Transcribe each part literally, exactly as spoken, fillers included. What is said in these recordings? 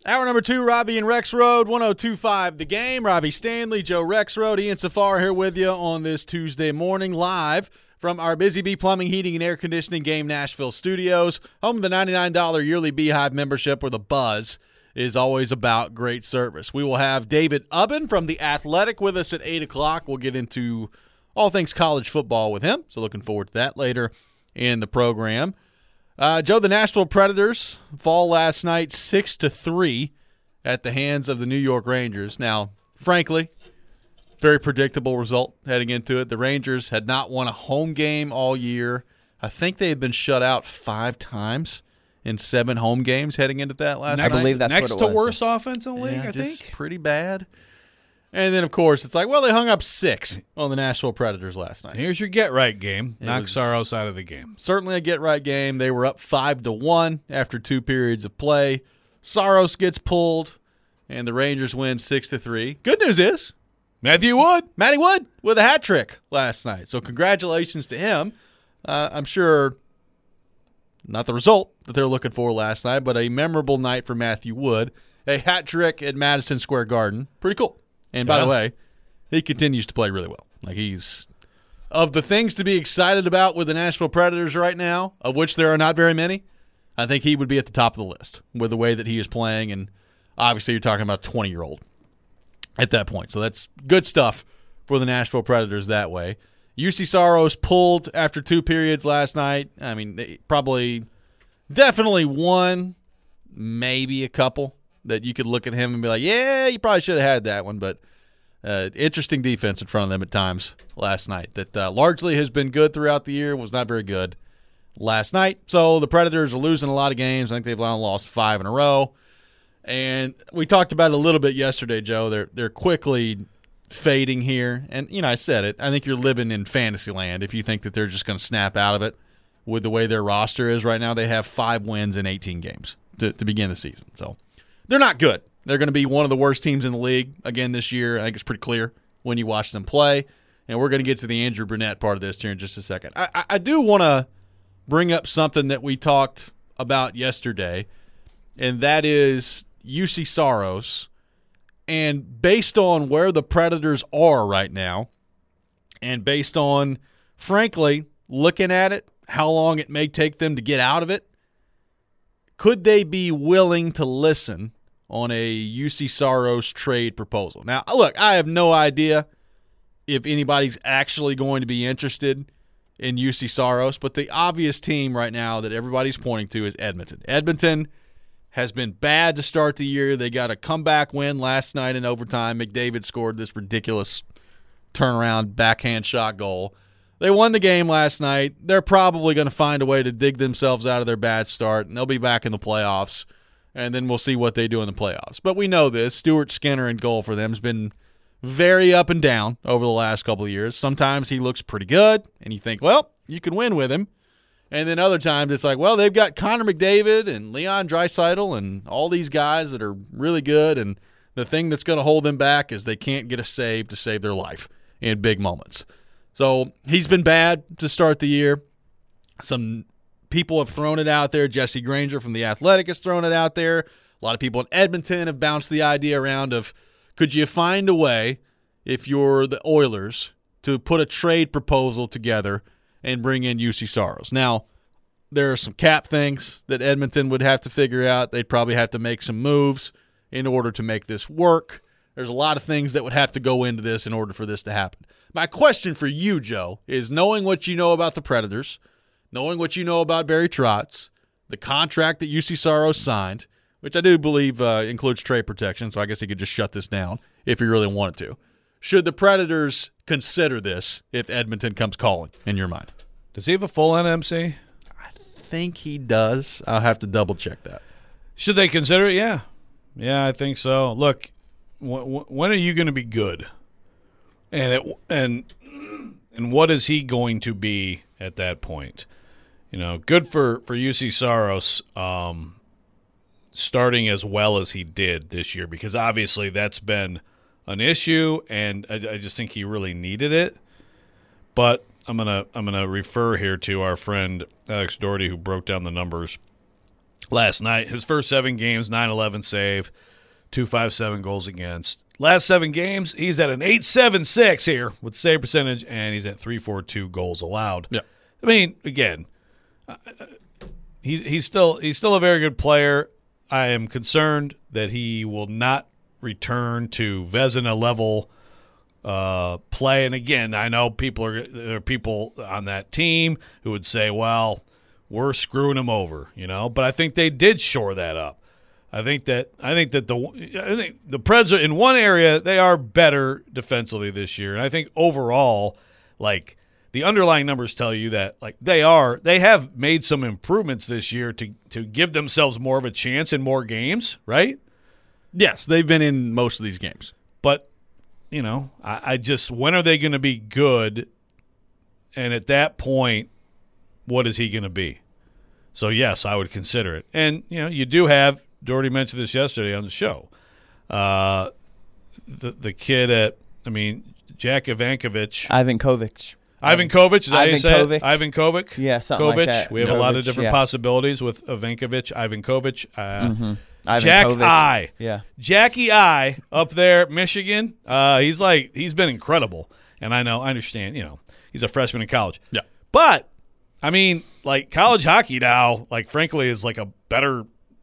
Hour number two, Robbie and Rex Road, one oh two point five The Game. Robbie Stanley, Joe Rex Road, Ian Safar here with you on this Tuesday morning, live from our Busy Bee Plumbing, Heating, and Air Conditioning Game Nashville studios, home of the ninety-nine dollars yearly Beehive membership where the buzz is always about great service. We will have David Ubben from The Athletic with us at eight o'clock. We'll get into all things college football with him, so looking forward to that later in the program. Uh, Joe, the Nashville Predators fall last night six to three at the hands of the New York Rangers. Now, frankly, very predictable result heading into it. The Rangers had not won a home game all year. I think they had been shut out five times in seven home games heading into that last next, night. I believe that's next what it was. to worst offense in the league, yeah, I just think. Pretty bad. And then, of course, it's like, well, they hung up six on the Nashville Predators last night. Here's your get-right game. It Knock was- Saros out of the game. Certainly a get-right game. They were up five to one after two periods of play. Saros gets pulled, and the Rangers win six to three. Good news is, Matthew Wood. Matty Wood with a hat trick last night. So congratulations to him. Uh, I'm sure not the result that they're looking for last night, but a memorable night for Matthew Wood. A hat trick at Madison Square Garden. Pretty cool. And by Yeah. the way, he continues to play really well. Like, he's of the things to be excited about with the Nashville Predators right now, of which there are not very many, I think he would be at the top of the list with the way that he is playing. And obviously you're talking about a twenty-year-old at that point. So that's good stuff for the Nashville Predators that way. U C Saros pulled after two periods last night. I mean, they probably definitely one, maybe a couple that you could look at him and be like, yeah, you probably should have had that one. But uh, interesting defense in front of them at times last night that uh, largely has been good throughout the year, was not very good last night. So the Predators are losing a lot of games. I think they've now lost five in a row. And we talked about it a little bit yesterday, Joe. They're they're quickly fading here. And, you know, I said it. I think you're living in fantasy land if you think that they're just going to snap out of it with the way their roster is right now. They have five wins in eighteen games to, to begin the season. So they're not good. They're going to be one of the worst teams in the league again this year. I think it's pretty clear when you watch them play. And we're going to get to the Andrew Burnett part of this here in just a second. I, I, I do want to bring up something that we talked about yesterday, and that is U C Saros. And based on where the Predators are right now, and based on, frankly, looking at it, how long it may take them to get out of it, could they be willing to listen on a U C Saros trade proposal? Now, look, I have no idea if anybody's actually going to be interested in U C Saros, but the obvious team right now that everybody's pointing to is Edmonton. Edmonton has been bad to start the year. They got a comeback win last night in overtime. McDavid scored this ridiculous turnaround backhand shot goal. They won the game last night. They're probably going to find a way to dig themselves out of their bad start, and they'll be back in the playoffs, and then we'll see what they do in the playoffs. But we know this. Stuart Skinner in goal for them has been very up and down over the last couple of years. Sometimes he looks pretty good, and you think, well, you can win with him. And then other times it's like, well, they've got Connor McDavid and Leon Draisaitl and all these guys that are really good, and the thing that's going to hold them back is they can't get a save to save their life in big moments. So he's been bad to start the year. Some people have thrown it out there. Jesse Granger from The Athletic has thrown it out there. A lot of people in Edmonton have bounced the idea around of, could you find a way, if you're the Oilers, to put a trade proposal together and bring in U C Saros? Now, there are some cap things that Edmonton would have to figure out. They'd probably have to make some moves in order to make this work. There's a lot of things that would have to go into this in order for this to happen. My question for you, Joe, is knowing what you know about the Predators, knowing what you know about Barry Trotz, the contract that U C Saros signed, which I do believe uh, includes trade protection, so I guess he could just shut this down if he really wanted to. Should the Predators consider this if Edmonton comes calling, in your mind? Does he have a full N M C? I think he does. I'll have to double-check that. Should they consider it? Yeah. Yeah, I think so. Look, w- when are you going to be good? And it, and and what is he going to be at that point? You know, good for, for U C Saros um, starting as well as he did this year, because obviously that's been an issue, and I, I just think he really needed it. But I'm gonna I'm gonna refer here to our friend Alex Doherty, who broke down the numbers last night. His first seven games, nine eleven save, two fifty-seven goals against. Last seven games, he's at an eight seventy-six here with save percentage, and he's at three forty-two goals allowed. Yeah. I mean, again, uh, he's he's still he's still a very good player. I am concerned that he will not return to Vezina level uh, play. And again, I know people are there are people on that team who would say, "Well, we're screwing him over," you know. But I think they did shore that up. I think that I think that the I think the Preds are in one area they are better defensively this year, and I think overall, like the underlying numbers tell you that like they are they have made some improvements this year to to give themselves more of a chance in more games, right? Yes, they've been in most of these games. But you know, I, I just when are they going to be good? And at that point, what is he going to be? So yes, I would consider it. And you know, you do have. Doherty mentioned this yesterday on the show. Uh, the the kid at, I mean, Jack Ivankovic. Ivan Kovic. Ivan Kovic, is that how you Ivan say it? Kovic. Ivan Kovic? Yeah, something Kovic. like that. We have a lot of Kovic, different yeah. possibilities with Ivankovic, Ivan Kovic. Uh, Mm-hmm. Ivan Jack Kovic. I. Yeah. Jackie I up there at Michigan. Uh, he's like, he's been incredible. And I know, I understand, you know, he's a freshman in college. Yeah. But, I mean, like college hockey now, like frankly, is like a better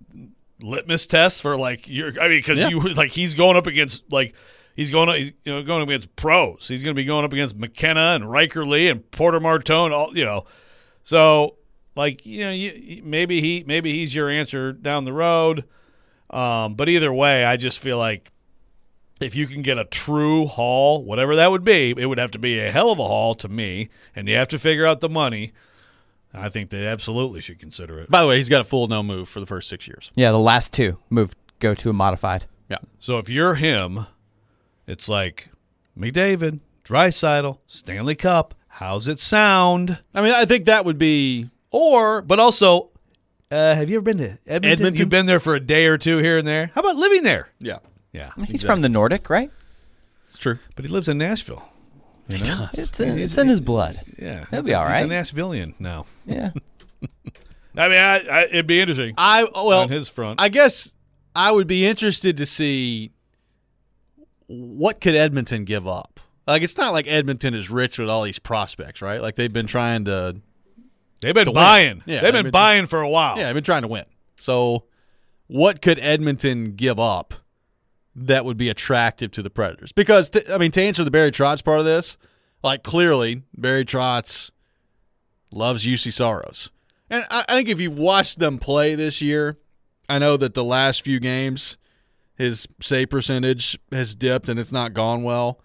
litmus test for like your. I mean, because Yeah. you like he's going up against like he's going up, he's, you know, going up against pros. He's going to be going up against McKenna and Riker Lee and Porter Martone. All you know, so like you know, you, maybe he maybe he's your answer down the road. Um, but either way, I just feel like if you can get a true haul, whatever that would be, it would have to be a hell of a haul to me, and you have to figure out the money. I think they absolutely should consider it. By the way, he's got a full no move for the first six years. Yeah, the last two moved go to a modified. Yeah. So if you're him, it's like McDavid, Draisaitl, Stanley Cup. How's it sound? I mean, I think that would be. Or, but also, uh, have you ever been to Edmonton? Edmonton? You've been there for a day or two here and there. How about living there? Yeah. Yeah, I mean, he's from the Nordic, right? It's true. but he lives in Nashville. You know? It's in, it's in his blood. Yeah, He'll he's be a- all He's right. a Nashvilleian now. Yeah. I mean, I, I, it'd be interesting I well, on his front. I guess I would be interested to see what could Edmonton give up. Like, it's not like Edmonton is rich with all these prospects, right? Like, they've been trying to. They've been to win. buying. Yeah, They've they've been been- buying for a while. Yeah, they've been trying to win. So, what could Edmonton give up that would be attractive to the Predators? Because, t- I mean, to answer the Barry Trotz part of this, like, clearly, Barry Trotz loves U C Saros. And I, I think if you've watched them play this year, I know that the last few games, his save percentage has dipped and it's not gone well.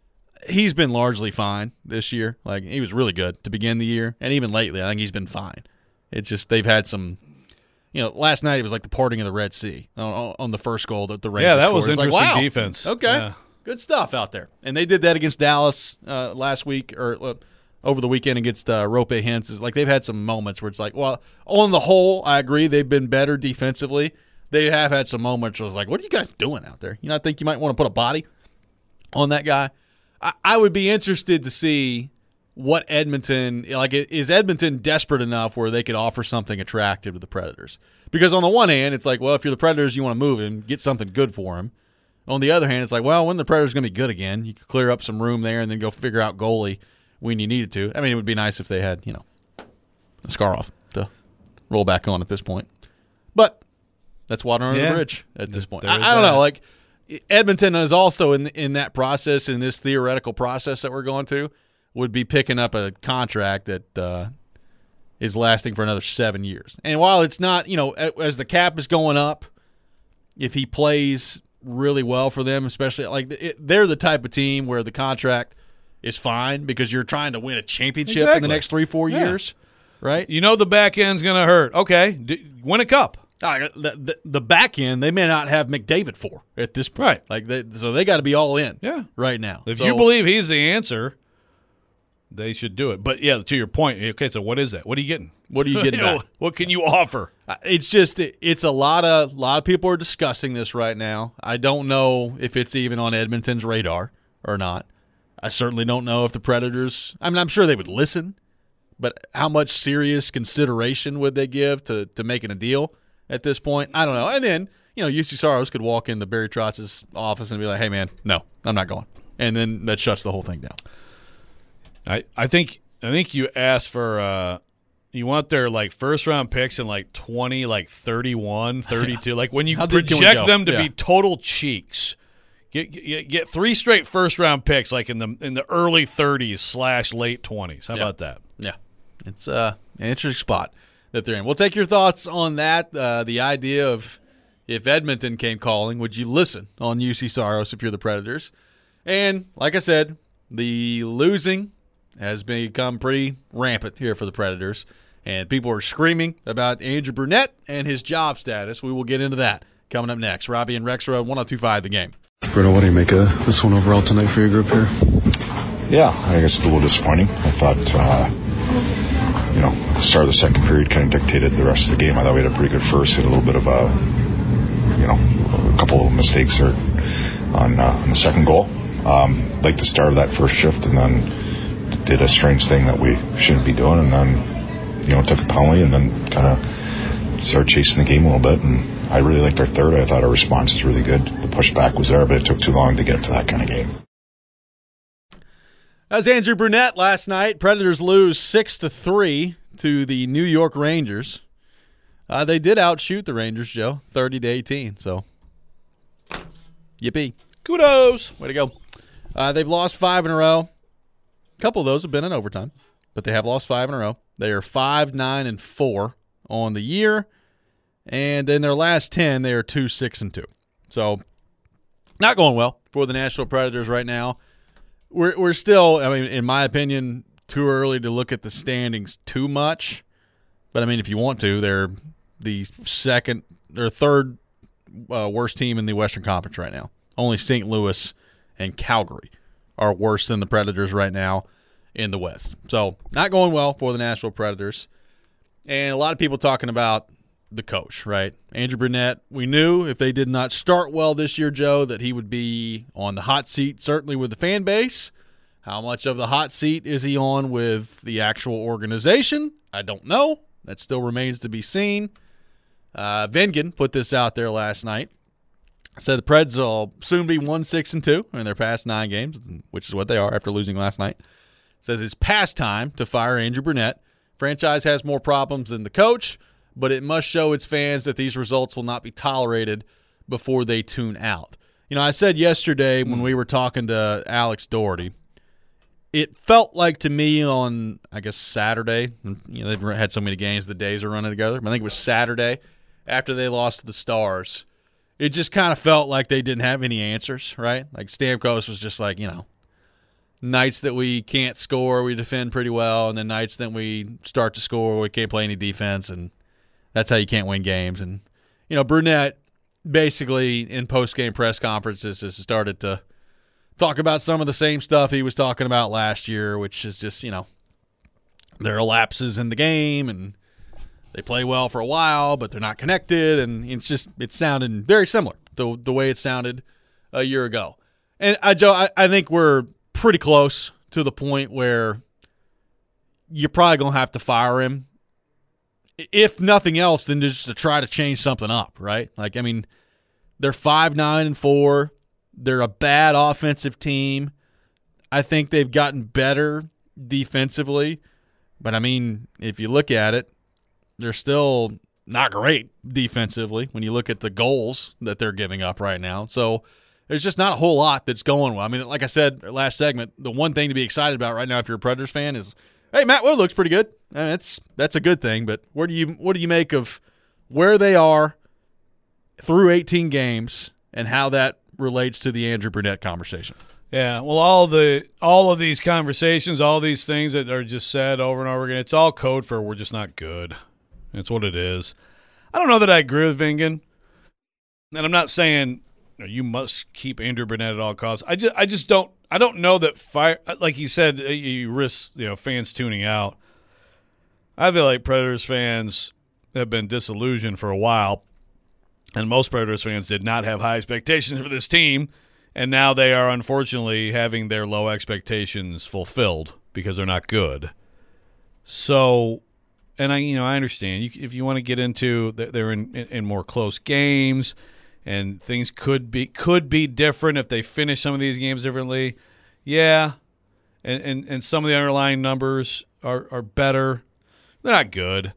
He's been largely fine this year. Like, he was really good to begin the year. And even lately, I think he's been fine. It's just they've had some, you know, last night it was like the parting of the Red Sea on, on the first goal that the Rangers Yeah, that scored. was It's like, interesting wow, defense. Okay. Yeah. Good stuff out there. And they did that against Dallas uh, last week or uh, over the weekend against uh, Rope Hintz. It's like they've had some moments where it's like, well, on the whole, I agree they've been better defensively. They have had some moments where it's like, what are you guys doing out there? You know, I think you might want to put a body on that guy. I, I would be interested to see what Edmonton, like, is Edmonton desperate enough where they could offer something attractive to the Predators? Because on the one hand, it's like, well, if you're the Predators, you want to move him, get something good for him. On the other hand, it's like, well, when the Predators going to be good again, you could clear up some room there and then go figure out goalie when you needed to. I mean, it would be nice if they had, you know, a Skarov to roll back on at this point. But that's water under Yeah. the bridge at this point. There I, is I don't that. know. Like, Edmonton is also in in that process, in this theoretical process that we're going to, would be picking up a contract that uh, is lasting for another seven years. And while it's not, you know, as the cap is going up, if he plays really well for them, especially like it, they're the type of team where the contract is fine because you're trying to win a championship in Exactly. the next three, four Yeah. years, right? You know the back end's going to hurt. Okay, d- win a cup. Uh, the, the, the back end, they may not have McDavid for at this point. Right. Like they, so they got to be all in Yeah. right now. If So- you believe he's the answer, they should do it. But, yeah, to your point, okay, so what is that? What are you getting? What are you getting know, back? What can you offer? Uh, It's just it, it's a lot of lot of people are discussing this right now. I don't know if it's even on Edmonton's radar or not. I certainly don't know if the Predators. I mean, I'm sure they would listen, but how much serious consideration would they give to to making a deal? at this point. I don't know. And then, you know, U C Saros could walk into Barry Trotz's office and be like, hey, man, no, I'm not going. And then that shuts the whole thing down. I, I think I think you asked for uh, you want their like first round picks in like twenty, like thirty-one, thirty-two. Like when you How deep can we project go? them to Yeah. be total cheeks. Get, get get three straight first round picks like in the in the early thirties slash late twenties. How Yeah. about that? Yeah. It's uh, an interesting spot that they're in. We'll take your thoughts on that. Uh, the idea of if Edmonton came calling, would you listen on U C Saros if you're the Predators? And like I said, the losing has become pretty rampant here for the Predators. And people are screaming about Andrew Brunette and his job status. We will get into that coming up next. Robbie and Rex Road, one oh two point five The Game. Bruno, what do you make of this one overall tonight for your group here? Yeah, I guess it's a little disappointing. I thought, uh, you know, the start of the second period kind of dictated the rest of the game. I thought we had a pretty good first. We had a little bit of a, you know, a couple of mistakes there on, uh, on the second goal. Um, like the start of that first shift, and then did a strange thing that we shouldn't be doing, and then, you know, took a penalty, and then kind of started chasing the game a little bit. And I really liked our third. I thought our response was really good. The pushback was there, but it took too long to get to that kind of game. That was Andrew Brunette last night. Predators lose six to three to the New York Rangers. Uh, they did outshoot the Rangers, Joe, thirty to eighteen. So, yippee. Kudos. Way to go. Uh, they've lost five in a row. A couple of those have been in overtime, but they have lost five in a row. They are five, nine, and four on the year. And in their last ten, they are two, six, and two. So, not going well for the Nashville Predators right now. We're we're still, I mean, in my opinion, too early to look at the standings too much. But I mean, if you want to, they're the second or third uh, worst team in the Western Conference right now. Only Saint Louis and Calgary are worse than the Predators right now in the West. So, not going well for the Nashville Predators. And a lot of people talking about the coach, right? Andrew Brunette, we knew if they did not start well this year, Joe, that he would be on the hot seat, certainly with the fan base. How much of the hot seat is he on with the actual organization? I don't know. That still remains to be seen. Uh, Vengen put this out there last night. Said the Preds will soon be one, six, and two in their past nine games, which is what they are after losing last night. Says it's past time to fire Andrew Brunette. Franchise has more problems than the coach, but it must show its fans that these results will not be tolerated before they tune out. You know, I said yesterday when we were talking to Alex Doherty, it felt like to me on, I guess, Saturday, you know, they've had so many games, the days are running together, but I think it was Saturday after they lost to the Stars. It just kind of felt like they didn't have any answers, right? Like Stamkos was just like, you know, nights that we can't score, we defend pretty well, and then nights that we start to score, we can't play any defense, and that's how you can't win games. And, you know, Brunette basically in post-game press conferences has started to talk about some of the same stuff he was talking about last year, which is just, you know, there are lapses in the game, and they play well for a while, but they're not connected, and it's just it's sounding very similar to the way it sounded a year ago. And, I, Joe, I, I think we're pretty close to the point where you're probably going to have to fire him. If nothing else, then just to try to change something up, right? Like, I mean, they're five, nine, and four. They're a bad offensive team. I think they've gotten better defensively. But, I mean, if you look at it, they're still not great defensively when you look at the goals that they're giving up right now. So there's just not a whole lot that's going well. I mean, like I said last segment, the one thing to be excited about right now if you're a Predators fan is, hey, Matt Wood looks pretty good. I mean, that's that's a good thing. But where do you what do you make of where they are through eighteen games and how that relates to the Andrew Brunette conversation? Yeah, well, all the all of these conversations, all these things that are just said over and over again, it's all code for we're just not good. That's what it is. I don't know that I agree with Vengen, and I'm not saying you know, you must keep Andrew Brunette at all costs. I just I just don't I don't know that fire like he said you risk you know fans tuning out. I feel like Predators fans have been disillusioned for a while, and most Predators fans did not have high expectations for this team. And now they are unfortunately having their low expectations fulfilled because they're not good. So and I, you know, I understand you, if you want to get into that they're in, in, in more close games, and things could be could be different if they finish some of these games differently. Yeah, and and, and some of the underlying numbers are, are better. They're not good.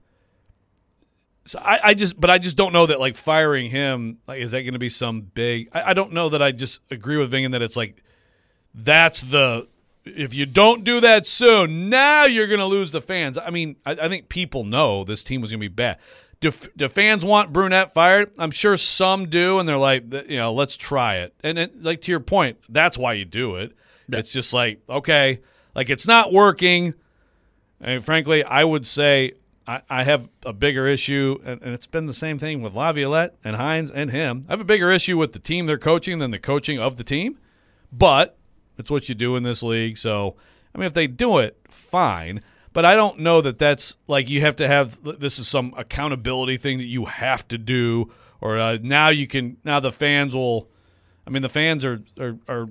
So I, I just, but I just don't know that like firing him, like, is that going to be some big? I, I don't know that I just agree with Vingan that it's like that's the. If you don't do that soon, now you're going to lose the fans. I mean, I, I think people know this team was going to be bad. Do, do fans want Brunette fired? I'm sure some do, and they're like, you know, let's try it. And it, like to your point, that's why you do it. Yeah. It's just like, okay, like it's not working. And frankly, I would say I, I have a bigger issue, and, and it's been the same thing with Laviolette and Hines and him. I have a bigger issue with the team they're coaching than the coaching of the team, but it's what you do in this league. So, I mean, if they do it, fine. But I don't know that that's like you have to have – this is some accountability thing that you have to do, or uh, now you can – now the fans will – I mean, the fans are, are are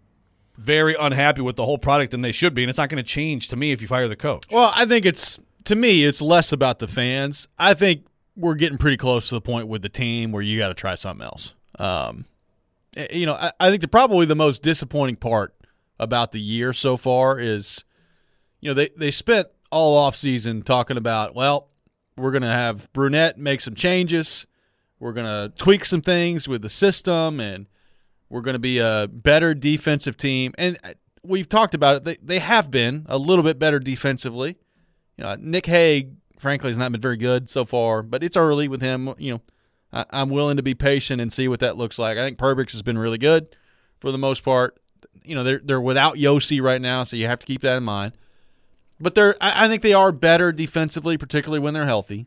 very unhappy with the whole product, and they should be, and it's not going to change to me if you fire the coach. Well, I think it's – to me, it's less about the fans. I think we're getting pretty close to the point with the team where you got to try something else. Um You know, I, I think the probably the most disappointing part about the year so far is, you know, they, they spent all offseason talking about, well, we're going to have Brunette make some changes. We're going to tweak some things with the system, and we're going to be a better defensive team. And we've talked about it. They, they have been a little bit better defensively. You know, Nick Hague, frankly, has not been very good so far, but it's early with him. You know, I, I'm willing to be patient and see what that looks like. I think Perbix has been really good for the most part. You know, they're they're without Yossi right now, so you have to keep that in mind. But they're I, I think they are better defensively, particularly when they're healthy.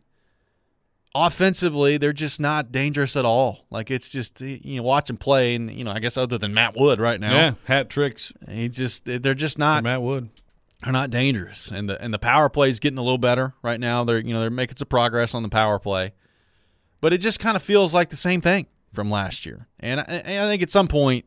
Offensively, they're just not dangerous at all. Like, it's just, you know, watch them play, and, you know, I guess other than Matt Wood right now. Yeah, hat tricks. He just they're just not Matt Wood. They're not dangerous. And the and the power play is getting a little better right now. They're you know, they're making some progress on the power play. But it just kind of feels like the same thing from last year. And I, and I think at some point,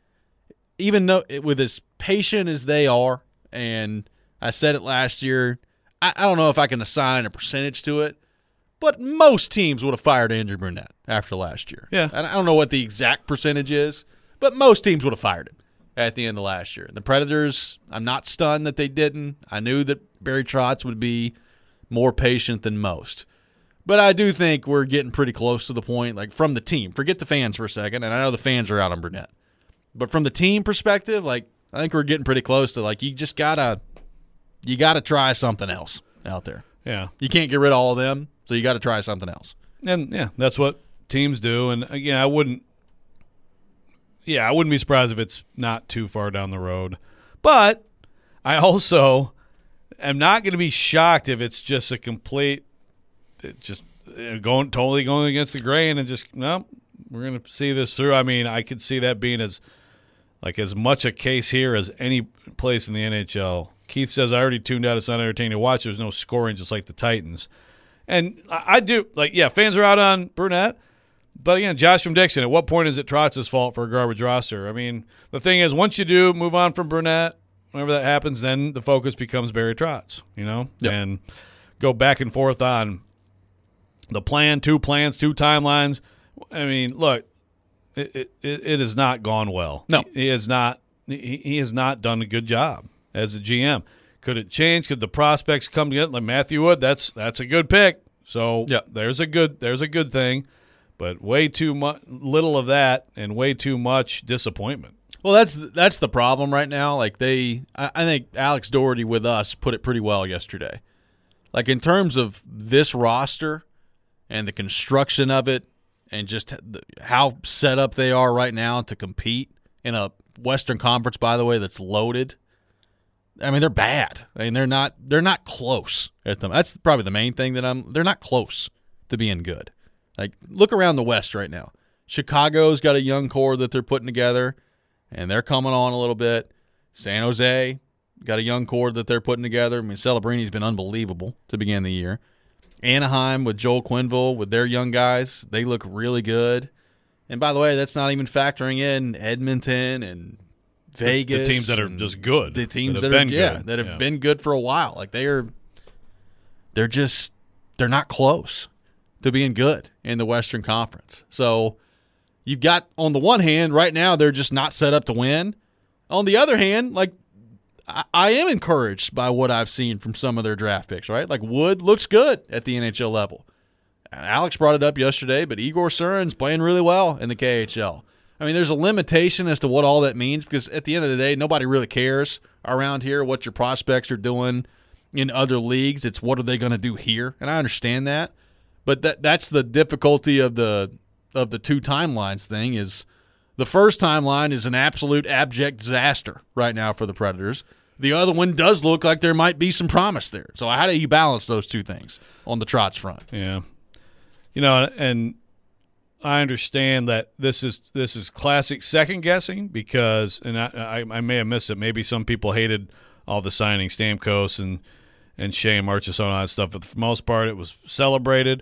even though with as patient as they are, and I said it last year, I, I don't know if I can assign a percentage to it, but most teams would have fired Andrew Brunette after last year. Yeah. And I don't know what the exact percentage is, but most teams would have fired him at the end of last year. The Predators, I'm not stunned that they didn't. I knew that Barry Trotz would be more patient than most. But I do think we're getting pretty close to the point, like from the team. Forget the fans for a second, and I know the fans are out on Brunette. But from the team perspective, like, I think we're getting pretty close to, like, you just gotta you gotta try something else out there. Yeah. You can't get rid of all of them, so you got to try something else. And yeah, that's what teams do. And again, I wouldn't Yeah, I wouldn't be surprised if it's not too far down the road. But I also am not going to be shocked if it's just a complete it just going totally going against the grain and just no, we're going to see this through. I mean, I could see that being as like as much a case here as any place in the N H L. Keith says, I already tuned out. It's not entertaining to watch. There's no scoring, just like the Titans. And I, I do, like, yeah, fans are out on Brunette. But, again, Josh from Dixon, at what point is it Trotz's fault for a garbage roster? I mean, the thing is, once you do move on from Brunette, whenever that happens, then the focus becomes Barry Trotz, you know? Yep. And go back and forth on the plan, two plans, two timelines. I mean, look, it it, it has not gone well. No. He, he has not he, he has not done a good job as a G M. Could it change? Could the prospects come together? Like Matthew Wood, that's that's a good pick. So yep. there's a good there's a good thing, but way too much, little of that, and way too much disappointment. Well, that's that's the problem right now. Like they, I, I think Alex Doherty with us put it pretty well yesterday. Like in terms of this roster and the construction of it, and just how set up they are right now to compete in a Western Conference, by the way, that's loaded. I mean, they're bad. I mean, they're not they're not close at them. That's probably the main thing that I'm they're not close to being good. Like, look around the West right now. Chicago's got a young core that they're putting together, and they're coming on a little bit. San Jose got a young core that they're putting together. I mean, Celebrini's been unbelievable to begin the year. Anaheim with Joel Quenneville, with their young guys, they look really good. And by the way, that's not even factoring in Edmonton and Vegas. The teams that are just good. The teams that have that, been are, yeah, good. that have yeah. been good for a while. Like they are, they're just they're not close to being good in the Western Conference. So you've got, on the one hand, right now they're just not set up to win. On the other hand, like, I, I am encouraged by what I've seen from some of their draft picks, right? Like, Wood looks good at the N H L level. Alex brought it up yesterday, but Igor Surin's playing really well in the K H L. I mean, there's a limitation as to what all that means, because at the end of the day, nobody really cares around here what your prospects are doing in other leagues. It's what are they going to do here, and I understand that. But that that's the difficulty of the of the two timelines thing. Is the first timeline is an absolute abject disaster right now for the Predators. The other one does look like there might be some promise there. So how do you balance those two things on the Trotz front? Yeah, you know, and I understand that this is this is classic second guessing because, and I, I, I may have missed it. Maybe some people hated all the signings, Stamkos and and Shea Marchessault and all that stuff. But for the most part, it was celebrated.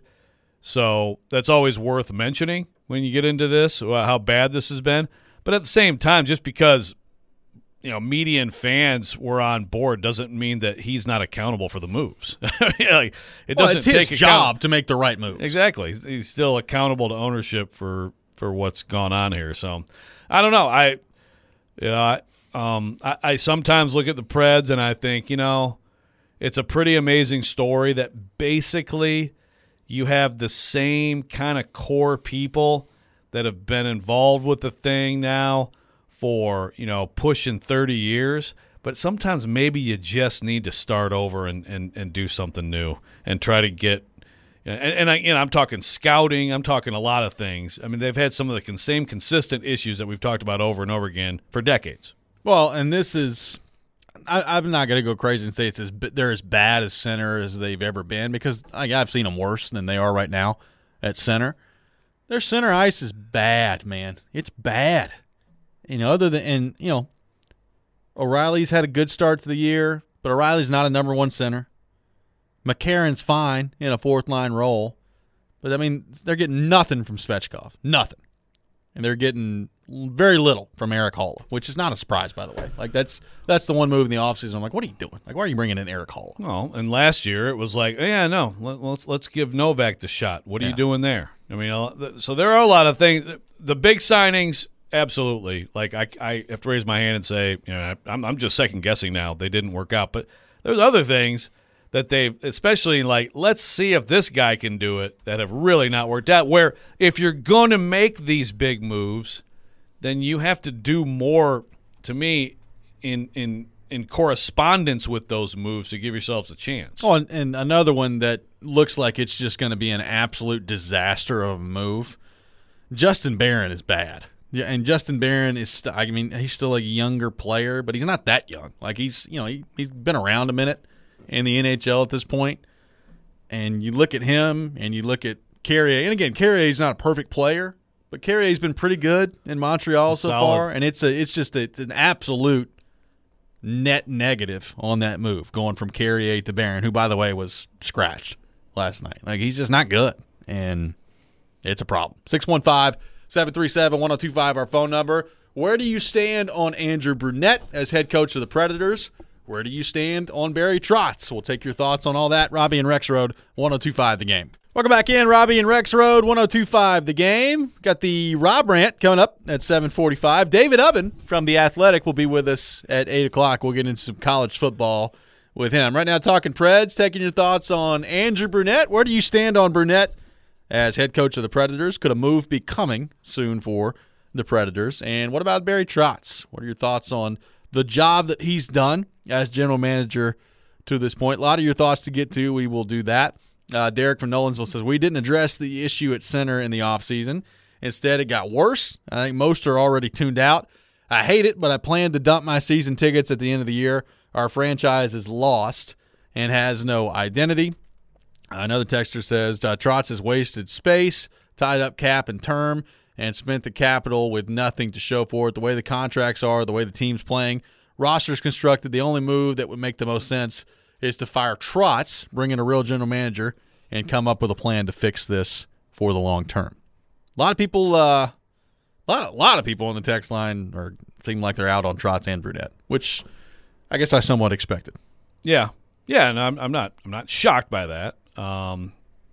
So that's always worth mentioning when you get into this, how bad this has been. But at the same time, just because, you know, media and fans were on board doesn't mean that he's not accountable for the moves. like, it well, doesn't it's his take job account- to make the right moves. Exactly. He's still accountable to ownership for, for what's gone on here. So I don't know. I, you know, I, um, I, I sometimes look at the Preds and I think, you know, it's a pretty amazing story that basically you have the same kind of core people that have been involved with the thing now for, you know, pushing thirty years. But sometimes maybe you just need to start over and, and, and do something new and try to get and, and I, you know, I'm talking scouting. I'm talking a lot of things. I mean, they've had some of the same consistent issues that we've talked about over and over again for decades. Well, and this is I, I'm not going to go crazy and say it's as they're as bad as center as they've ever been, because like, I've seen them worse than they are right now at center. Their center ice is bad, man. It's bad. You know, other than and you know, O'Reilly's had a good start to the year, but O'Reilly's not a number one center. McCarron's fine in a fourth line role, but I mean they're getting nothing from Svechkov, nothing, and they're getting very little from Eric Halla, which is not a surprise, by the way. Like that's that's the one move in the offseason. I'm like, what are you doing? Like, why are you bringing in Eric Halla? Well, and last year it was like, yeah, no, let, let's let's give Novak the shot. What are Yeah. you doing there? I mean, so there are a lot of things. The big signings, absolutely. Like I, I have to raise my hand and say, you know, I'm I'm just second guessing now. They didn't work out, but there's other things that they've, especially like, let's see if this guy can do it, that have really not worked out. Where if you're going to make these big moves, then you have to do more, to me, in in in correspondence with those moves to give yourselves a chance. Oh, and, and another one that looks like it's just going to be an absolute disaster of a move. Justin Barron is bad. Yeah, and Justin Barron is, st- I mean, he's still a younger player, but he's not that young. Like, he's, you know, he, he's been around a minute in the N H L at this point. And you look at him and you look at Carrier. And again, Carrier's not a perfect player, but Carrier's been pretty good in Montreal so Solid. far. And it's a, it's just a, it's an absolute net negative on that move, going from Carrier to Barron, who, by the way, was scratched last night. Like, he's just not good, and it's a problem. six one five, seven three seven, one oh two five, our phone number. Where do you stand on Andrew Brunette as head coach of the Predators? Where do you stand on Barry Trotz? We'll take your thoughts on all that. Robbie and Rex Road, one oh two five The Game. Welcome back in, Robbie and Rex Road, one oh two five The Game. Got the Rob Rant coming up at seven forty-five. David Ubben from The Athletic will be with us at eight o'clock. We'll get into some college football with him. Right now, talking Preds, taking your thoughts on Andrew Brunette. Where do you stand on Brunette as head coach of the Predators? Could a move be coming soon for the Predators? And what about Barry Trotz? What are your thoughts on the job that he's done as general manager to this point? A lot of your thoughts to get to. We will do that. Uh, Derek from Nolansville says, we didn't address the issue at center in the offseason. Instead, it got worse. I think most are already tuned out. I hate it, but I plan to dump my season tickets at the end of the year. Our franchise is lost and has no identity. Another texter says, uh, Trotz has wasted space, tied up cap and term, and spent the capital with nothing to show for it. The way the contracts are, the way the team's playing, roster's constructed, the only move that would make the most sense is to fire Trotz, bring in a real general manager, and come up with a plan to fix this for the long term. A lot of people, uh, a lot, a lot of people on the text line are seem like they're out on Trotz and Brunette, which I guess I somewhat expected. Yeah, yeah, and I'm I'm not I'm not shocked by that. Um,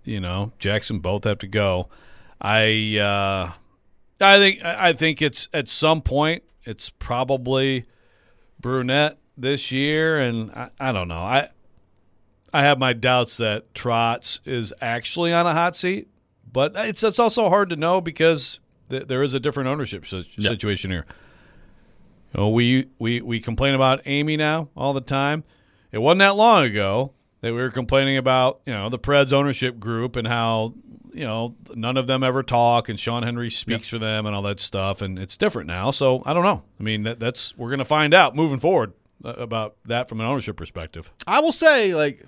you know, Jackson both have to go. I uh, I think I think it's at some point it's probably Brunette this year, and I, I don't know. I I have my doubts that Trotz is actually on a hot seat, but it's it's also hard to know because th- there is a different ownership si- Yep. situation here. You know, we, we we complain about Amy now all the time. It wasn't that long ago that we were complaining about, you know, the Preds ownership group and how, you know, none of them ever talk and Sean Henry speaks for them and all that stuff, and it's different now. So I don't know. I mean, that, that's we're going to find out moving forward uh, about that from an ownership perspective. I will say, like,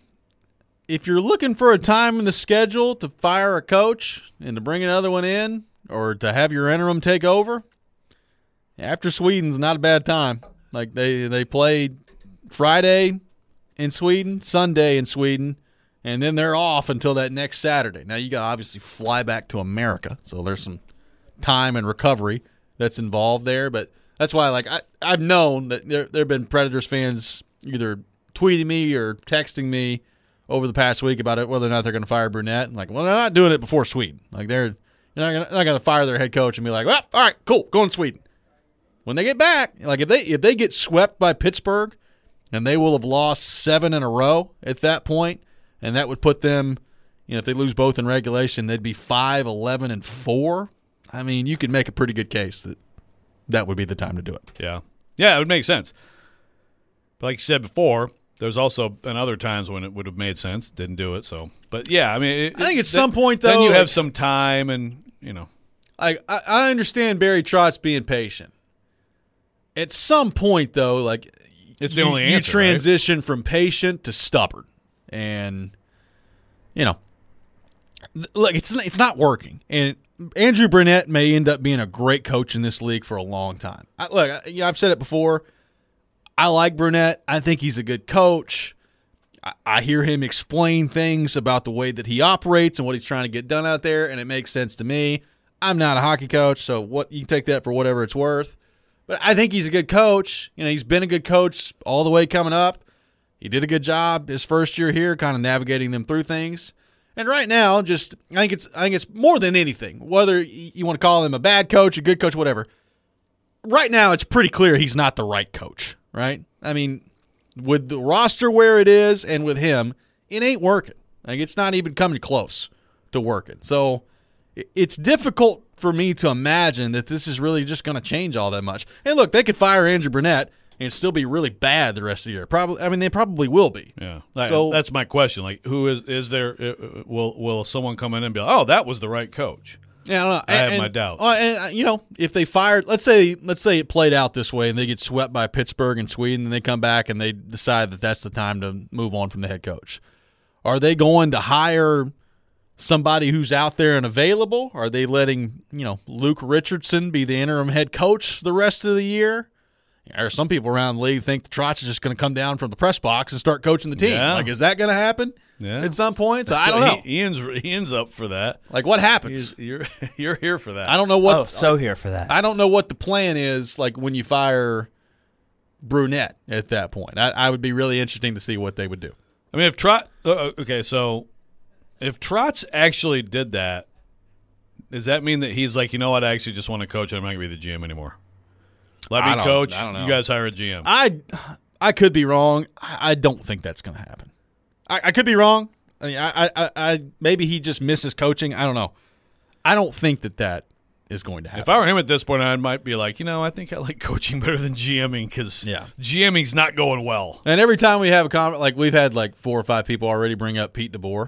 if you're looking for a time in the schedule to fire a coach and to bring another one in or to have your interim take over, after Sweden's not a bad time. Like, they, they played Friday in Sweden, Sunday in Sweden, and then they're off until that next Saturday. Now, you got to obviously fly back to America, so there's some time and recovery that's involved there. But that's why, like, I, I've known that there there have been Predators fans either tweeting me or texting me over the past week about it, whether or not they're going to fire Brunette. And like, well, they're not doing it before Sweden. Like, they're you're not going to fire their head coach and be like, well, all right, cool, go in Sweden. When they get back, like if they if they get swept by Pittsburgh, and they will have lost seven in a row at that point, and that would put them, you know, if they lose both in regulation, they'd be five, eleven, and four. I mean, you could make a pretty good case that that would be the time to do it. Yeah. Yeah, it would make sense. But like you said before, there's also been other times when it would have made sense. Didn't do it, so. But, yeah, I mean. It, I think at th- some point, though. Then you like, have some time and, you know. I, I I understand Barry Trotz being patient. At some point, though, like. It's the you, only you answer, transition from patient to stubborn. And, you know, look, it's, it's not working. And Andrew Brunette may end up being a great coach in this league for a long time. I, look, I, you know, I've said it before. I like Brunette. I think he's a good coach. I, I hear him explain things about the way that he operates and what he's trying to get done out there, and it makes sense to me. I'm not a hockey coach, so what you can take that for whatever it's worth. But I think he's a good coach. You know, he's been a good coach all the way coming up. He did a good job his first year here, kind of navigating them through things. And right now, just I think it's I think it's more than anything, whether you want to call him a bad coach, a good coach, whatever. Right now, it's pretty clear he's not the right coach, right? I mean, with the roster where it is and with him, it ain't working. Like, it's not even coming close to working. So it's difficult for me to imagine that this is really just going to change all that much. And look, they could fire Andrew Brunette and still be really bad the rest of the year. Probably, I mean, they probably will be. Yeah, Like, So- that's my question. Like, who is is there? Uh, will will someone come in and be like, oh, that was the right coach? Yeah, I don't know. I have and, my doubts. uh, and uh, you know, if they fired, let's say, let's say it played out this way, and they get swept by Pittsburgh and Sweden, and they come back and they decide that that's the time to move on from the head coach. Are they going to hire somebody who's out there and available? Are they letting, you know, Luke Richardson be the interim head coach the rest of the year? Or some people around the league think Trotz is just going to come down from the press box and start coaching the team. Yeah. Like, is that going to happen Yeah. at some point? So I don't know. He, Ian's Ian's up for that. Like, what happens? He's, you're you're here for that. I don't know what. Oh, so here for that. I don't know what the plan is, like, when you fire Brunette at that point. I, I would be really interesting to see what they would do. I mean, if Trotz. Uh, okay, so if Trotz actually did that, does that mean that he's like, you know what? I actually just want to coach. I'm not going to be the G M anymore. Let I me don't- coach. I don't know. You guys hire a G M. I, I could be wrong. I, I don't think that's going to happen. I, I could be wrong. I, mean, I, I, I maybe he just misses coaching. I don't know. I don't think that that is going to happen. If I were him at this point, I might be like, you know, I think I like coaching better than GMing because Yeah. GMing's not going well. And every time we have a comment, like we've had like four or five people already bring up Pete DeBoer.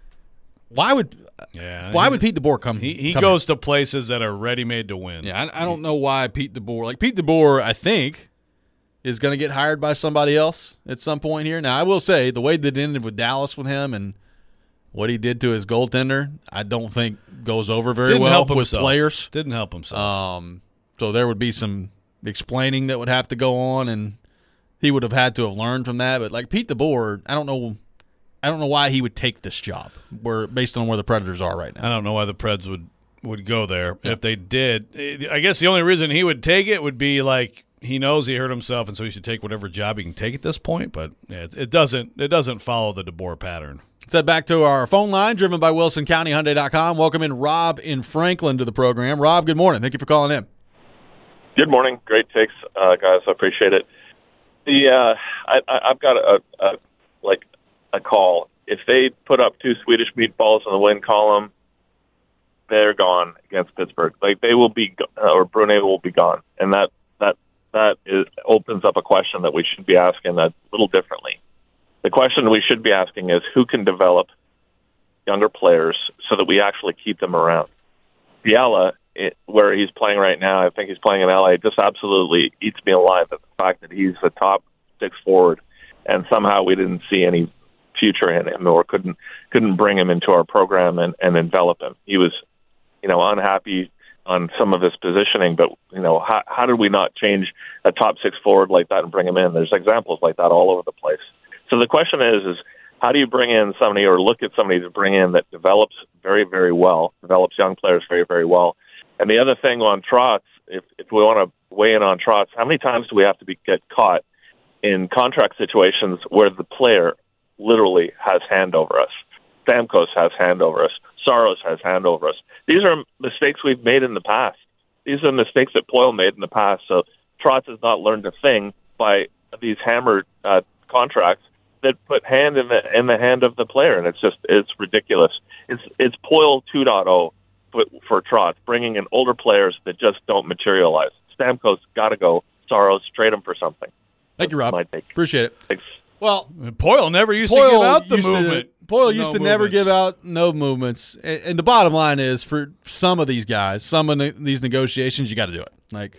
Why would Yeah. why would Pete DeBoer come? He he come goes to places that are ready made to win. in? Yeah, I, I don't know why Pete DeBoer. Like Pete DeBoer, I think is going to get hired by somebody else at some point here. Now, I will say the way that it ended with Dallas with him and what he did to his goaltender, I don't think goes over very Didn't well help with himself. players. Didn't help himself. Um, so there would be some explaining that would have to go on, and he would have had to have learned from that. But like Pete DeBoer, I don't know, I don't know why he would take this job. Where based on where the Predators are right I now. don't know why the Preds would, would go there. If they did, I guess the only reason he would take it would be like he knows he hurt himself, and so he should take whatever job he can take at this point. But yeah, it, it doesn't it doesn't follow the DeBoer pattern. Let's head back to our phone line, driven by Wilson County Hyundai dot com. Welcome in Rob in Franklin to the program. Rob, good morning. Thank you for calling in. Good morning. Great takes, uh, guys. I appreciate it. The uh, I, I've got a, a like a call. If they put up two Swedish meatballs in the win column, they're gone against Pittsburgh. Like they will be, or Brune will be gone, and that that that is, opens up a question that we should be asking a little differently. The question we should be asking is who can develop younger players so that we actually keep them around. Fiala, it, where he's playing right now, I think he's playing in L A, just absolutely eats me alive at the fact that he's a top six forward, and somehow we didn't see any future in him or couldn't couldn't bring him into our program and, and envelop him. He was, you know, unhappy on some of his positioning, but, you know, how, how did we not change a top six forward like that and bring him in? There's examples like that all over the place. So the question is, is how do you bring in somebody or look at somebody to bring in that develops very, very well, develops young players very, very well? And the other thing on Trotz, if, if we want to weigh in on Trotz, how many times do we have to be, get caught in contract situations where the player literally has hand over us? Stamkos has hand over us. Saros has hand over us. These are mistakes we've made in the past. These are mistakes that Poile made in the past. So Trotz has not learned a thing by these hammered uh, contracts that put hand in the in the hand of the player, and it's just it's ridiculous. It's it's Poile two point oh for, for Trotz, bringing in older players that just don't materialize. Stamkos got to go. Saros, trade him for something. Thank you, Rob. My take. Appreciate it. Thanks. Well, Poile never used Poile to give out the used movement. To, Poile No used to never movements. give out no movements. And, and the bottom line is, for some of these guys, some of ne- these negotiations, you got to do it. Like,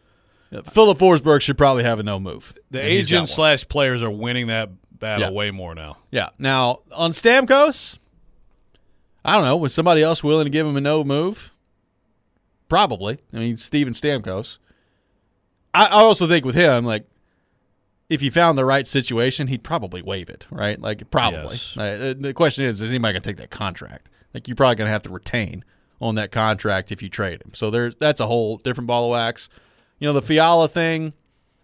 uh, Philip Forsberg should probably have a no move. The And he's got agents one. slash players are winning that battle Yeah. way more now. Yeah. Now, on Stamkos, I don't know. Was somebody else willing to give him a no move? Probably. I mean, Steven Stamkos. I, I also think with him, like, if he found the right situation, he'd probably waive it, right? Like, probably. Yes. Uh, the question is, is anybody going to take that contract? Like, you're probably going to have to retain on that contract if you trade him. So there's that's a whole different ball of wax. You know, the Fiala thing,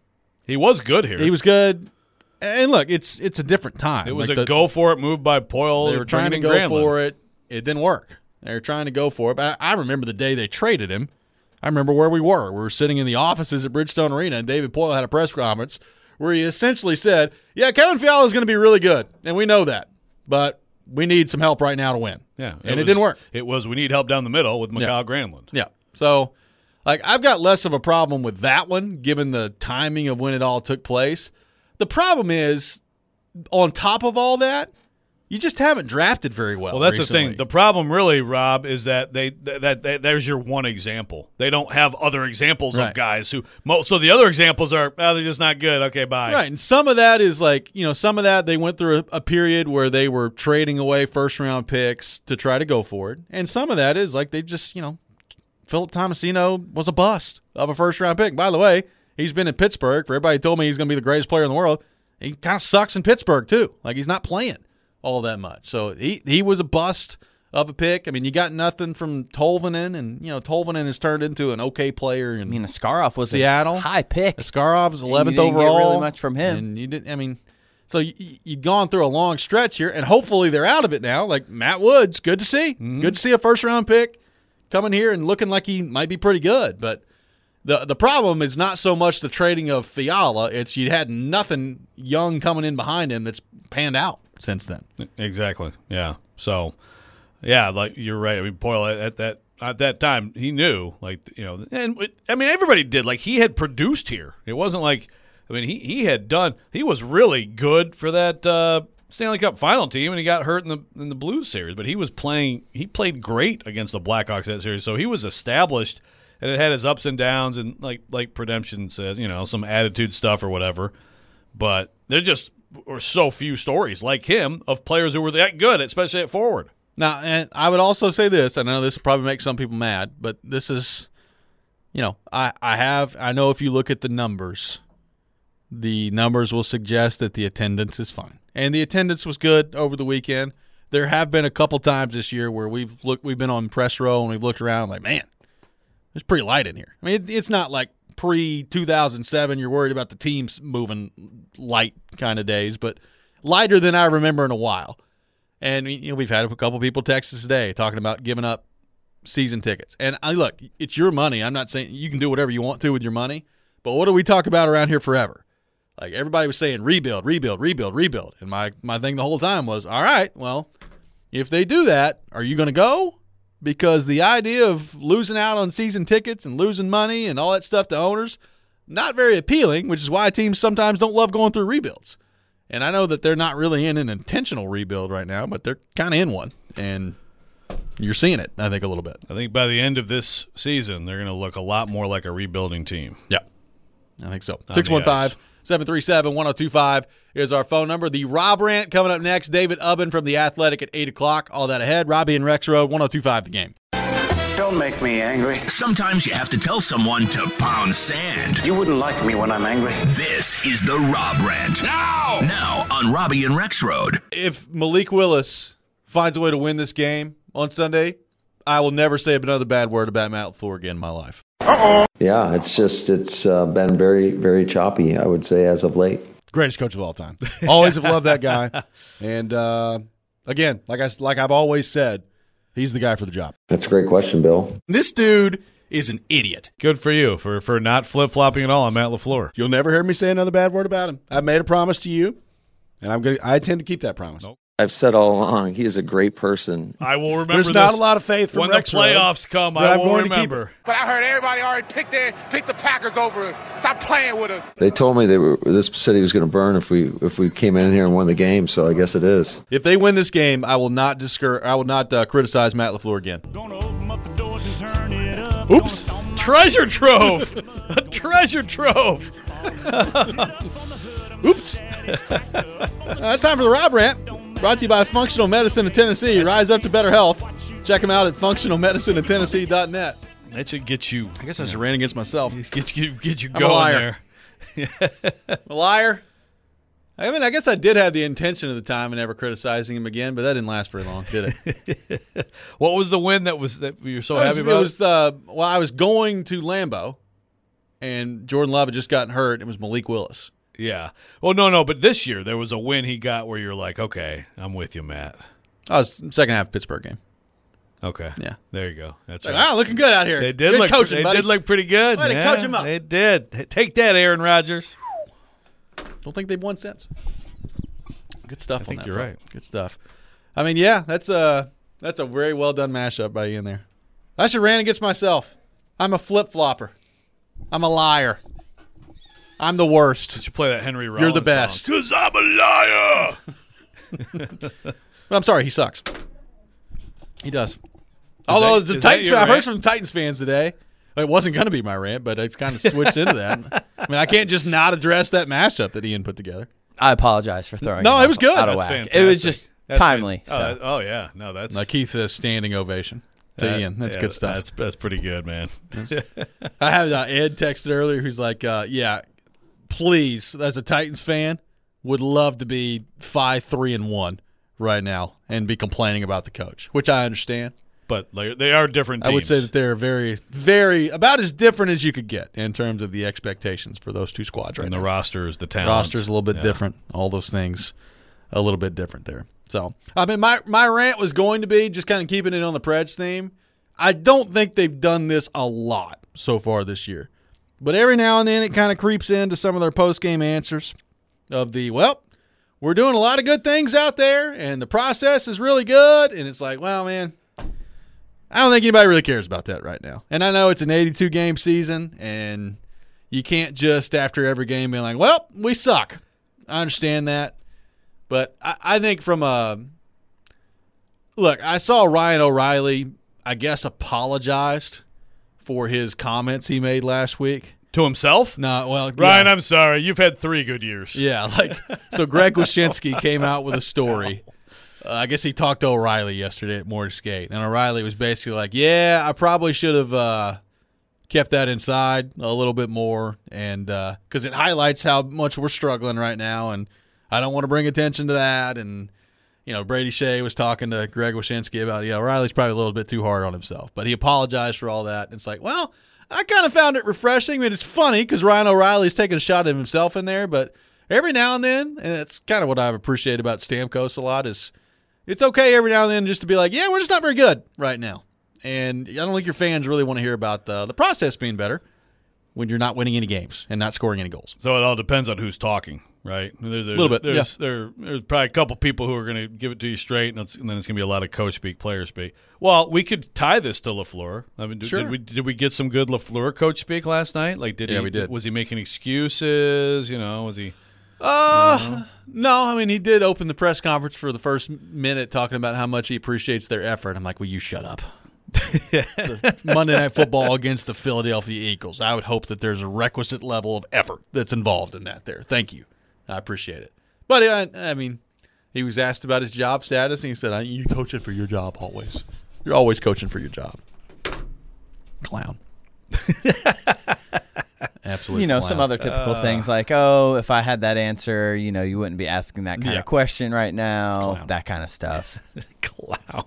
He was good here. he was good. And look, it's it's a different time. It was Like a the- go for it move by Poile. They were trying to go for it. It didn't work. They were trying to go for it. But I, I remember the day they traded him. I remember where we were. We were sitting in the offices at Bridgestone Arena, and David Poile had a press conference where he essentially said, yeah, Kevin Fiala is going to be really good, and we know that. But we need some help right now to win. Yeah, and it was- didn't work. It was we need help down the middle with Mikhail Yeah. Granlund. Yeah. So, like, I've got less of a problem with that one, given the timing of when it all took place. The problem is, on top of all that, you just haven't drafted very well. Well, that's recently. the thing. The problem, really, Rob, is that they that, that, that there's your one example. They don't have other examples Right. of guys who. mo- So the other examples are, oh, they're just not good. Okay, bye. Right, and some of that is like, you know, some of that they went through a, a period where they were trading away first-round picks to try to go for it. And some of that is like they just, you know, Philip Tomasino was a bust of a first-round pick. By the way, he's been in Pittsburgh. For everybody who told me he's going to be the greatest player in the world, he kind of sucks in Pittsburgh too. Like, he's not playing all that much. So he, he was a bust of a pick. I mean, you got nothing from Tolvanen, and, you know, Tolvanen has turned into an okay player. I And mean, Askarov was Seattle. a high pick. Askarov was you eleventh didn't get overall. really much from him. And you didn't. I mean, so you, you've gone through a long stretch here, and hopefully they're out of it now. Like Matt Woods, good to see. Mm-hmm. Good to see a first round pick coming here and looking like he might be pretty good. But the the problem is not so much the trading of Fiala; it's you had nothing young coming in behind him that's panned out since then. Exactly. Yeah. So, yeah, like you're right. I mean, Poile at, at that at that time he knew, like, you know, and it, I mean everybody did. Like, he had produced here. It wasn't like, I mean, he he had done. He was really good for that uh, Stanley Cup final team, and he got hurt in the in the Blues series. But he was playing. He played great against the Blackhawks that series. So he was established, and it had his ups and downs, and like like Redemption says, you know, some attitude stuff or whatever. But there just were so few stories like him of players who were that good, especially at forward. Now, and I would also say this. I know this will probably make some people mad, but this is, you know, I, I have, I know if you look at the numbers, the numbers will suggest that the attendance is fine. And the attendance was good over the weekend. There have been a couple times this year where we've looked, we've been on press row and we've looked around like, man, it's pretty light in here. I mean, it, it's not like pre two thousand seven, you're worried about the teams moving light kind of days, but lighter than I remember in a while. And you know, we've had a couple people text us today talking about giving up season tickets. And I look, it's your money. I'm not saying you can do whatever you want to with your money, but what do we talk about around here forever? Like everybody was saying rebuild, rebuild, rebuild, rebuild. And my, my thing the whole time was, all right, well, if they do that, are you going to go? Because the idea of losing out on season tickets and losing money and all that stuff to owners, not very appealing, which is why teams sometimes don't love going through rebuilds. And I know that they're not really in an intentional rebuild right now, but they're kind of in one. And you're seeing it, I think, a little bit. I think by the end of this season, they're going to look a lot more like a rebuilding team. Yeah, I think so. six one five, seven three seven, one oh two five is our phone number. The Rob Rant coming up next. David Ubben from The Athletic at eight o'clock. All that ahead. Robbie and Rex Road, one oh two five The Game. Don't make me angry. Sometimes you have to tell someone to pound sand. You wouldn't like me when I'm angry. This is the Rob Rant. Now! Now on Robbie and Rex Road. If Malik Willis finds a way to win this game on Sunday, I will never say another bad word about Matt LaFleur again in my life. Uh-oh. Yeah, it's just, it's uh, been very, very choppy, I would say, as of late. Greatest coach of all time. Always have loved that guy. And, uh, again, like, I, like I've always said, he's the guy for the job. That's a great question, Bill. This dude is an idiot. Good for you for, for not flip-flopping at all on Matt LaFleur. You'll never hear me say another bad word about him. I've made a promise to you, and I'm gonna, I intend to keep that promise. Nope. I've said all along, he is a great person. I will remember There's this. not a lot of faith from when Rex the playoffs come, I I'm will going remember. To keep it. But I heard everybody already picked their, picked the Packers over us. Stop playing with us. They told me they were this city was going to burn if we if we came in here and won the game. So I guess it is. If they win this game, I will not discour- I will not uh, criticize Matt LaFleur again. Oops! Treasure trove. A treasure trove. Oops. uh, it's time for the Rob Rant. Brought to you by Functional Medicine of Tennessee. Rise up to better health. Check them out at functional medicine of tennessee dot net. That should get you. I guess I should rant against myself. Get you, get you I'm going a liar. there. A liar. I mean, I guess I did have the intention at the time of never criticizing him again, but that didn't last very long, did it? What was the win that was that you were so it was, happy about? It was uh, well, I was going to Lambeau, and Jordan Love had just gotten hurt. It was Malik Willis. Yeah. Well, no, no, but this year there was a win he got where you're like, okay, I'm with you, Matt. Oh, was second half Pittsburgh game. Okay. Yeah. There you go. That's like, right. Ah, looking good out here. They did good look. coaching, they buddy. did look pretty good. Way to yeah, coach him up. They did. Take that, Aaron Rodgers. Don't think they've won since. Good stuff I on think that. You're front. right. Good stuff. I mean, yeah, that's a that's a very well done mashup by you in there. I should rant against myself. I'm a flip flopper. I'm a liar. I'm the worst. Did you play that Henry Rollins You're the best. song? Cause I'm a liar. But I'm sorry, he sucks. He does. Although that, the Titans, I've rant? heard from Titans fans today. It wasn't going to be my rant, but it's kind of switched into that. I mean, I can't just not address that mashup that Ian put together. I apologize for throwing. No, it it was good. Out of That's whack. fantastic. It was just That's timely. Fan- oh, so. that, oh yeah, no, that's Like Keith says, standing ovation to that, Ian. That's yeah, good stuff. That's that's pretty good, man. I had uh, Ed texted earlier who's like, uh, yeah, please, as a Titans fan, would love to be five, three, and one right now and be complaining about the coach, which I understand. But like, they are different teams. I would say that they're very, very about as different as you could get in terms of the expectations for those two squads right and now. the rosters, the talent. Roster's a little bit yeah. different. All those things a little bit different there. So, I mean, my, my rant was going to be just kind of keeping it on the Preds theme. I don't think they've done this a lot so far this year. But every now and then it kind of creeps into some of their post-game answers of the, well, we're doing a lot of good things out there, and the process is really good. And it's like, well, man, I don't think anybody really cares about that right now. And I know it's an eighty-two game season, and you can't just after every game be like, well, we suck. I understand that. But I, I think from a – look, I saw Ryan O'Reilly, I guess, apologized for his comments he made last week. To himself? No, well, Ryan, yeah. I'm sorry. You've had three good years. Yeah, like so Greg Wyshynski came out with a story. Uh, I guess he talked to O'Reilly yesterday at Morning Skate, and O'Reilly was basically like, yeah, I probably should have uh, kept that inside a little bit more, and because uh, it highlights how much we're struggling right now, and I don't want to bring attention to that. And, you know, Brady Shea was talking to Greg Wyshynski about, yeah, O'Reilly's probably a little bit too hard on himself, but he apologized for all that. And it's like, well, I kind of found it refreshing. I mean, it's funny because Ryan O'Reilly's taking a shot at himself in there, but every now and then, and that's kind of what I've appreciated about Stamkos a lot, is it's okay every now and then just to be like, yeah, we're just not very good right now. And I don't think your fans really want to hear about the, the process being better when you're not winning any games and not scoring any goals. So it all depends on who's talking, right? There, a little bit, there's, yeah. There, there's probably a couple people who are going to give it to you straight, and, it's, and then it's going to be a lot of coach speak, player speak. Well, we could tie this to LaFleur. I mean, Sure. did we did we get some good LaFleur coach speak last night? Like, did Yeah, he? we did. Was he making excuses? You know, was he? Uh, you know? No, I mean, he did open the press conference for the first minute talking about how much he appreciates their effort. I'm like, will you shut up? The Monday Night Football against the Philadelphia Eagles. I would hope that there's a requisite level of effort that's involved in that there. Thank you. I appreciate it. But, I, I mean, he was asked about his job status, and he said, you're coaching for your job always. You're always coaching for your job. Clown. Absolutely. You know, clown. some other typical Uh, things like, oh, if I had that answer, you know, you wouldn't be asking that kind Yeah. of question right now, Clown. that kind of stuff. Clown.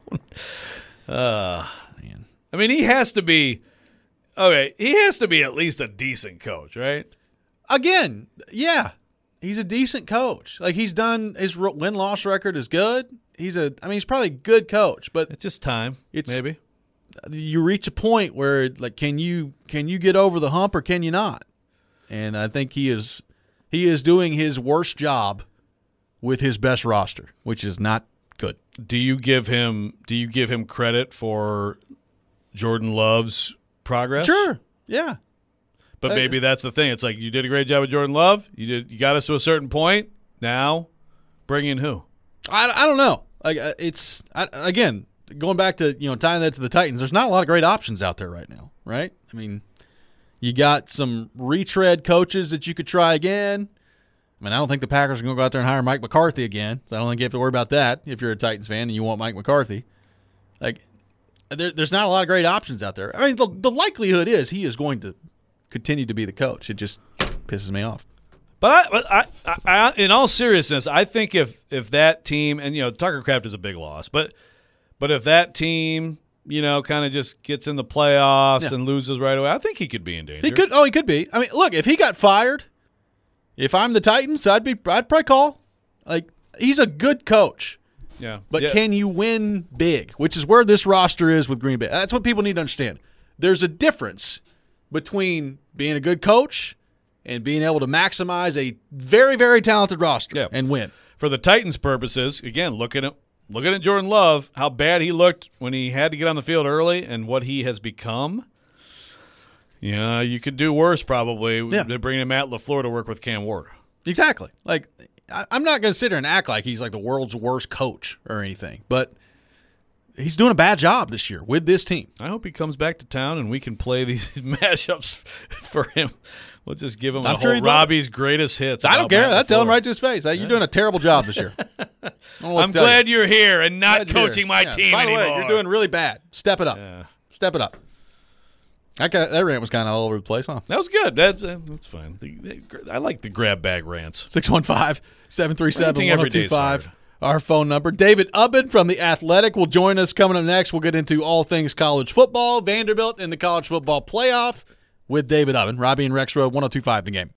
Uh, man. I mean, he has to be – okay, he has to be at least a decent coach, right? Again, yeah, he's a decent coach. Like, he's done – his win-loss record is good. He's a – I mean, he's probably a good coach, but – It's just time, It's- maybe. you reach a point where, like, can you can you get over the hump or can you not? And I think he is he is doing his worst job with his best roster, which is not good. Do you give him do you give him credit for Jordan Love's progress? Sure, yeah. But Uh, maybe that's the thing. It's like you did a great job with Jordan Love. You did you got us to a certain point. Now, bring in who? I, I don't know. Like, uh, it's I, again going back to, you know, tying that to the Titans. There's not a lot of great options out there right now, right? I mean, you got some retread coaches that you could try again. I mean, I don't think the Packers are going to go out there and hire Mike McCarthy again, so I don't think you have to worry about that if you're a Titans fan and you want Mike McCarthy. Like, there, there's not a lot of great options out there. I mean, the, the likelihood is he is going to continue to be the coach. It just pisses me off. But I, but I, I, I, in all seriousness, I think if if that team, and you know, Tucker Kraft is a big loss, but but if that team, you know, kind of just gets in the playoffs Yeah. and loses right away, I think he could be in danger. He could. Oh, he could be. I mean, look, if he got fired, if I'm the Titans, I'd be. I'd probably call. Like, he's a good coach, Yeah, but yeah. can you win big? Which is where this roster is with Green Bay. That's what people need to understand. There's a difference between being a good coach and being able to maximize a very, very talented roster Yeah. and win. For the Titans' purposes, again, looking at looking at Jordan Love, how bad he looked when he had to get on the field early, and what he has become. You know, you could do worse probably. Yeah. They're bringing Matt LaFleur to work with Cam Ward. Exactly. Like, I, I'm not going to sit here and act like he's like the world's worst coach or anything, but he's doing a bad job this year with this team. I hope he comes back to town and we can play these mashups for him. We'll just give him I'm a sure whole he'd love Robbie's greatest hits. I don't about care. Matt I tell him LaFleur. right to his face. Hey, you're doing a terrible job this year. I don't know what I'm to tell glad you. you're here and not Glad you're coaching here. my Yeah. team By the anymore. way, you're doing really bad. Step it up. Yeah. Step it up. That, guy, that rant was kind of all over the place, huh? That was good. That's uh, that's fine. The- the- I like the grab bag rants. six one five, seven three seven, Anything one oh every day two is five. hard. Our phone number. David Ubben from The Athletic will join us coming up next. We'll get into all things college football, Vanderbilt, and the college football playoff with David Ubben. Robbie and Rex Road, one oh two five The Game.